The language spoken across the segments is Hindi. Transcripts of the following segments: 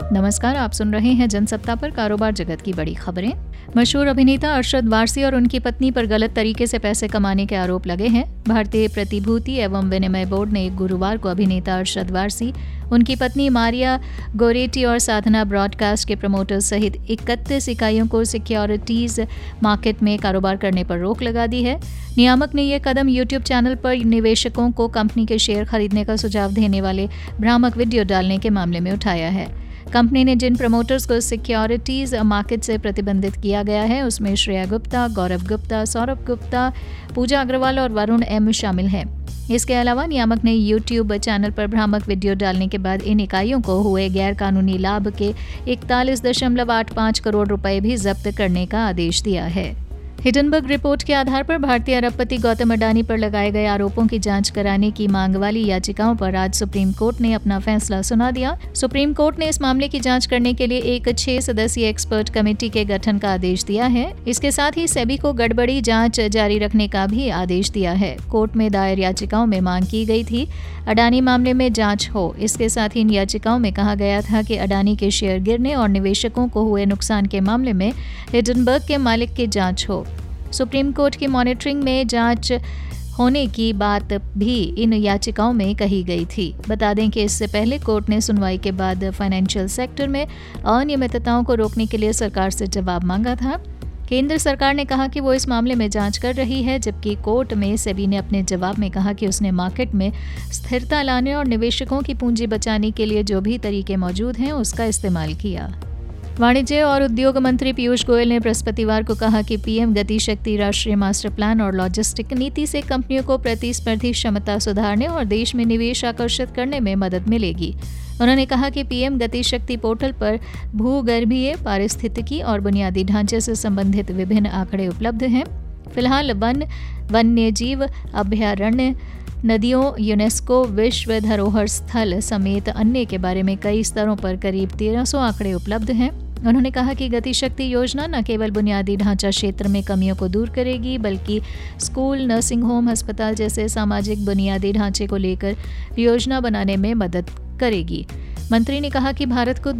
नमस्कार, आप सुन रहे हैं जनसत्ता पर कारोबार जगत की बड़ी खबरें। मशहूर अभिनेता अरशद वारसी और उनकी पत्नी पर गलत तरीके से पैसे कमाने के आरोप लगे हैं। भारतीय प्रतिभूति एवं विनिमय बोर्ड ने गुरुवार को अभिनेता अरशद वारसी, उनकी पत्नी मारिया गोरेटी और साधना ब्रॉडकास्ट के प्रमोटर्स सहित 31 इकाइयों को सिक्योरिटीज मार्केट में कारोबार करने पर रोक लगा दी है। नियामक ने यह कदम यूट्यूब चैनल पर निवेशकों को कंपनी के शेयर खरीदने का सुझाव देने वाले भ्रामक वीडियो डालने के मामले में उठाया है। कंपनी ने जिन प्रमोटर्स को सिक्योरिटीज मार्केट से प्रतिबंधित किया गया है उसमें श्रेया गुप्ता, गौरव गुप्ता, सौरभ गुप्ता, पूजा अग्रवाल और वरुण एम शामिल हैं। इसके अलावा नियामक ने यूट्यूब चैनल पर भ्रामक वीडियो डालने के बाद इन इकाइयों को हुए गैरकानूनी लाभ के 41.85 करोड़ रुपए भी जब्त करने का आदेश दिया है। हिडनबर्ग रिपोर्ट के आधार पर भारतीय अरबपति गौतम अडानी पर लगाए गए आरोपों की जांच कराने की मांग वाली याचिकाओं पर आज सुप्रीम कोर्ट ने अपना फैसला सुना दिया। सुप्रीम कोर्ट ने इस मामले की जांच करने के लिए एक 6 सदस्यीय एक्सपर्ट कमेटी के गठन का आदेश दिया है। इसके साथ ही सेबी को गड़बड़ी जांच जारी रखने का भी आदेश दिया है। कोर्ट में दायर याचिकाओं में मांग की गई थी अडानी मामले में जांच हो। इसके साथ ही इन याचिकाओं में कहा गया था कि अडानी के शेयर गिरने और निवेशकों को हुए नुकसान के मामले में हिडनबर्ग के मालिक की जांच हो। सुप्रीम कोर्ट की मॉनिटरिंग में जांच होने की बात भी इन याचिकाओं में कही गई थी। बता दें कि इससे पहले कोर्ट ने सुनवाई के बाद फाइनेंशियल सेक्टर में अनियमितताओं को रोकने के लिए सरकार से जवाब मांगा था। केंद्र सरकार ने कहा कि वो इस मामले में जांच कर रही है, जबकि कोर्ट में सेबी ने अपने जवाब में कहा कि उसने मार्केट में स्थिरता लाने और निवेशकों की पूंजी बचाने के लिए जो भी तरीके मौजूद हैं उसका इस्तेमाल किया। वाणिज्य और उद्योग मंत्री पीयूष गोयल ने बृहस्पतिवार को कहा कि पीएम गति शक्ति राष्ट्रीय मास्टर प्लान और लॉजिस्टिक नीति से कंपनियों को प्रतिस्पर्धी क्षमता सुधारने और देश में निवेश आकर्षित करने में मदद मिलेगी। उन्होंने कहा कि पीएम गति शक्ति पोर्टल पर भूगर्भीय, पारिस्थितिकी और बुनियादी ढांचे से संबंधित विभिन्न आंकड़े उपलब्ध हैं। फिलहाल वन्यजीव अभयारण्य, नदियों, यूनेस्को विश्व धरोहर स्थल समेत अन्य के बारे में कई स्तरों पर करीब 1300 आंकड़े उपलब्ध हैं। उन्होंने कहा कि गति शक्ति योजना न केवल बुनियादी ढांचा क्षेत्र में कमियों को दूर करेगी, बल्कि स्कूल, नर्सिंग होम, अस्पताल जैसे सामाजिक बुनियादी ढांचे को लेकर योजना बनाने में मदद करेगी। मंत्री ने कहा कि भारत को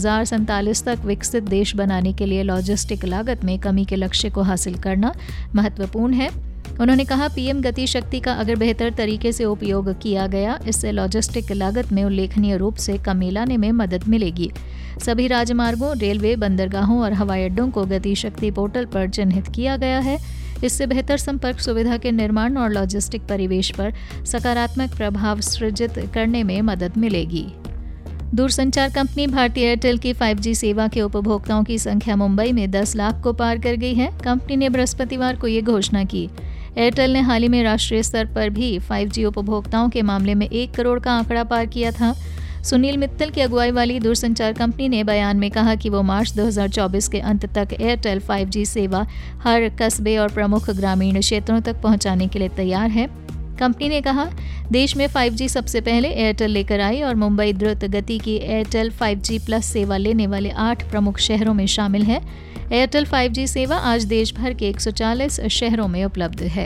2047 तक विकसित देश बनाने के लिए लॉजिस्टिक लागत में कमी के लक्ष्य को हासिल करना महत्वपूर्ण है। उन्होंने कहा, पीएम गति शक्ति का अगर बेहतर तरीके से उपयोग किया गया, इससे लॉजिस्टिक लागत में उल्लेखनीय रूप से कमी लाने में मदद मिलेगी। सभी राजमार्गों, रेलवे, बंदरगाहों और हवाई अड्डों को गति शक्ति पोर्टल पर चिन्हित किया गया है। इससे बेहतर संपर्क सुविधा के निर्माण और लॉजिस्टिक परिवेश पर सकारात्मक प्रभाव सृजित करने में मदद मिलेगी। दूरसंचार कंपनी भारती एयरटेल की 5G सेवा के उपभोक्ताओं की संख्या मुंबई में 10 लाख को पार कर गई है। कंपनी ने बृहस्पतिवार को ये घोषणा की। एयरटेल ने हाल ही में राष्ट्रीय स्तर पर भी 5G उपभोक्ताओं के मामले में 1 करोड़ का आंकड़ा पार किया था। सुनील मित्तल की अगुवाई वाली दूरसंचार कंपनी ने बयान में कहा कि वो मार्च 2024 के अंत तक एयरटेल 5G सेवा हर कस्बे और प्रमुख ग्रामीण क्षेत्रों तक पहुंचाने के लिए तैयार है। कंपनी ने कहा, देश में 5G सबसे पहले एयरटेल लेकर आई और मुंबई द्रुत गति की एयरटेल 5G प्लस सेवा लेने वाले 8 प्रमुख शहरों में शामिल है। एयरटेल 5G सेवा आज देश भर के 140 शहरों में उपलब्ध है।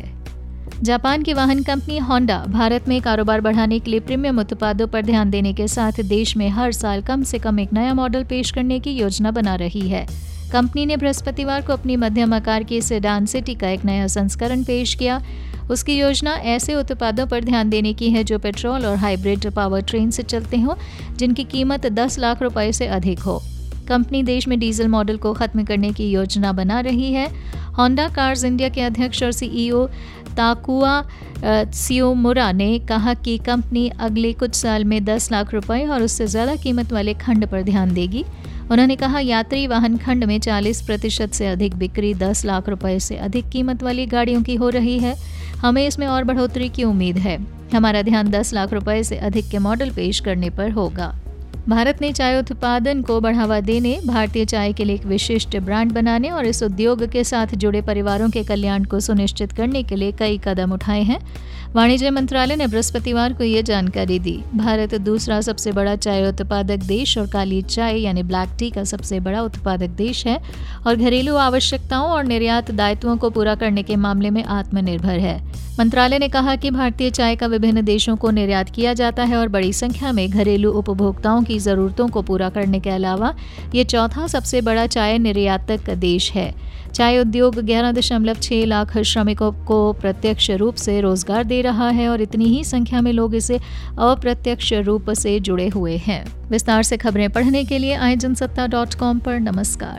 जापान की वाहन कंपनी होंडा भारत में कारोबार बढ़ाने के लिए प्रीमियम उत्पादों पर ध्यान देने के साथ देश में हर साल कम से कम एक नया मॉडल पेश करने की योजना बना रही है। कंपनी ने बृहस्पतिवार को अपनी मध्यम आकार की सेडान सिटी का एक नया संस्करण पेश किया। उसकी योजना ऐसे उत्पादों पर ध्यान देने की है जो पेट्रोल और हाइब्रिड पावर ट्रेन से चलते हों, जिनकी कीमत 10 लाख रुपए से अधिक हो। कंपनी देश में डीजल मॉडल को खत्म करने की योजना बना रही है। होंडा कार्स इंडिया के अध्यक्ष और सीईओ ताकुआ त्सुयोमुरा ने कहा कि कंपनी अगले कुछ साल में 10 लाख रुपए और उससे ज़्यादा कीमत वाले खंड पर ध्यान देगी। उन्होंने कहा, यात्री वाहन खंड में 40% से अधिक बिक्री 10 लाख रुपए से अधिक कीमत वाली गाड़ियों की हो रही है। हमें इसमें और बढ़ोतरी की उम्मीद है। हमारा ध्यान 10 लाख रुपए से अधिक के मॉडल पेश करने पर होगा। भारत ने चाय उत्पादन को बढ़ावा देने, भारतीय चाय के लिए एक विशिष्ट ब्रांड बनाने और इस उद्योग के साथ जुड़े परिवारों के कल्याण को सुनिश्चित करने के लिए कई कदम उठाए हैं। वाणिज्य मंत्रालय ने बृहस्पतिवार को ये जानकारी दी। भारत दूसरा सबसे बड़ा चाय उत्पादक देश और काली चाय यानी ब्लैक टी का सबसे बड़ा उत्पादक देश है और घरेलू आवश्यकताओं और निर्यात दायित्वों को पूरा करने के मामले में आत्मनिर्भर है। मंत्रालय ने कहा कि भारतीय चाय का विभिन्न देशों को निर्यात किया जाता है और बड़ी संख्या में घरेलू उपभोक्ताओं की ज़रूरतों को पूरा करने के अलावा ये चौथा सबसे बड़ा चाय निर्यातक देश है। चाय उद्योग 11.6 लाख श्रमिकों को प्रत्यक्ष रूप से रोजगार दे रहा है और इतनी ही संख्या में लोग इसे अप्रत्यक्ष रूप से जुड़े हुए हैं। विस्तार से खबरें पढ़ने के लिए आए जनसत्ता.com पर नमस्कार।